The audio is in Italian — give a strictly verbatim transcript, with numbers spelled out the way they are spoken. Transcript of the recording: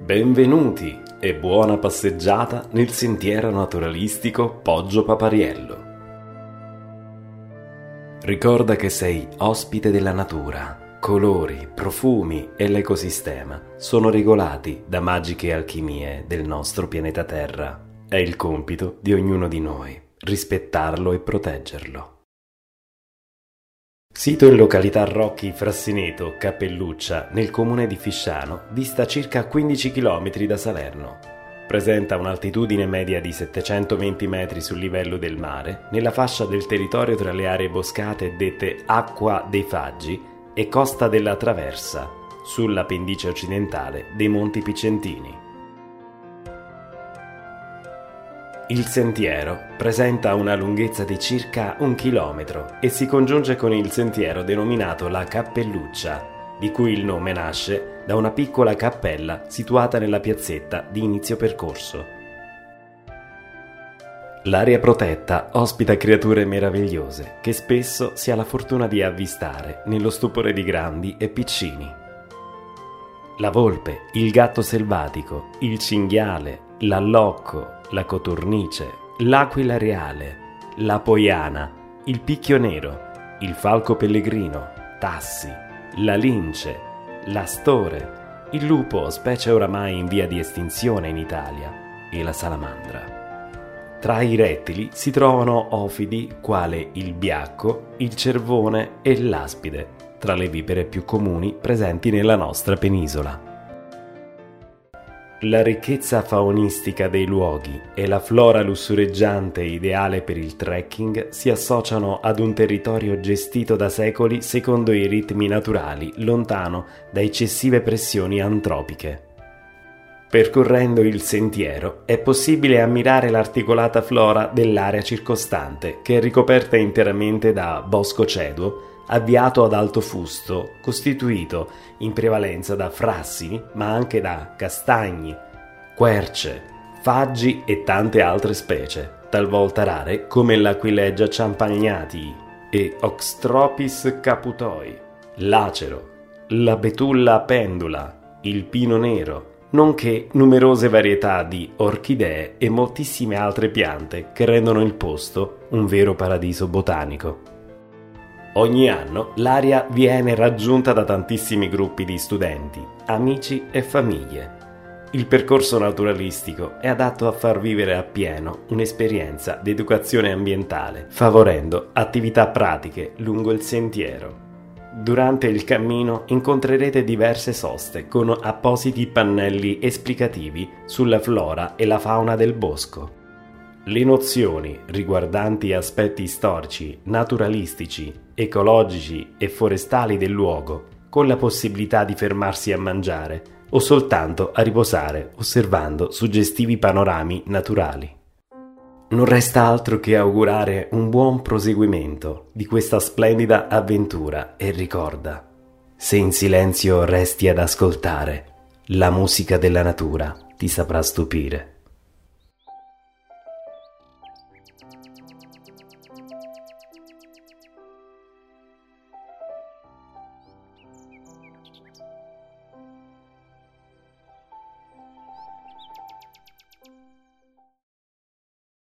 Benvenuti e buona passeggiata nel sentiero naturalistico Poggio Papariello. Ricorda che sei ospite della natura. Colori, profumi e l'ecosistema sono regolati da magiche alchimie del nostro pianeta Terra. È il compito di ognuno di noi rispettarlo e proteggerlo. Sito in località Rocchi Frassineto, Cappelluccia, nel comune di Fisciano, dista circa quindici chilometri da Salerno. Presenta un'altitudine media di settecentoventi metri sul livello del mare, nella fascia del territorio tra le aree boscate dette Acqua dei Faggi e Costa della Traversa, sulla pendice occidentale dei Monti Picentini. Il sentiero presenta una lunghezza di circa un chilometro e si congiunge con il sentiero denominato la Cappelluccia, di cui il nome nasce da una piccola cappella situata nella piazzetta di inizio percorso. L'area protetta ospita creature meravigliose che spesso si ha la fortuna di avvistare nello stupore di grandi e piccini. La volpe, il gatto selvatico, il cinghiale, l'allocco, la coturnice, l'aquila reale, la poiana, il picchio nero, il falco pellegrino, tassi, la lince, l'astore, il lupo, specie oramai in via di estinzione in Italia, e la salamandra. Tra i rettili si trovano ofidi quale il biacco, il cervone e l'aspide, tra le vipere più comuni presenti nella nostra penisola. La ricchezza faunistica dei luoghi e la flora lussureggiante ideale per il trekking si associano ad un territorio gestito da secoli secondo i ritmi naturali, lontano da eccessive pressioni antropiche. Percorrendo il sentiero è possibile ammirare l'articolata flora dell'area circostante, che è ricoperta interamente da bosco ceduo, avviato ad alto fusto, costituito in prevalenza da frassini, ma anche da castagni, querce, faggi e tante altre specie, talvolta rare come l'aquileggia champagnatii e Oxtropis caputoi, l'acero, la betulla pendula, il pino nero, nonché numerose varietà di orchidee e moltissime altre piante che rendono il posto un vero paradiso botanico. Ogni anno l'area viene raggiunta da tantissimi gruppi di studenti, amici e famiglie. Il percorso naturalistico è adatto a far vivere appieno un'esperienza di educazione ambientale, favorendo attività pratiche lungo il sentiero. Durante il cammino incontrerete diverse soste con appositi pannelli esplicativi sulla flora e la fauna del bosco. Le nozioni riguardanti aspetti storici, naturalistici, ecologici e forestali del luogo, con la possibilità di fermarsi a mangiare o soltanto a riposare osservando suggestivi panorami naturali. Non resta altro che augurare un buon proseguimento di questa splendida avventura e ricorda, se in silenzio resti ad ascoltare, la musica della natura ti saprà stupire.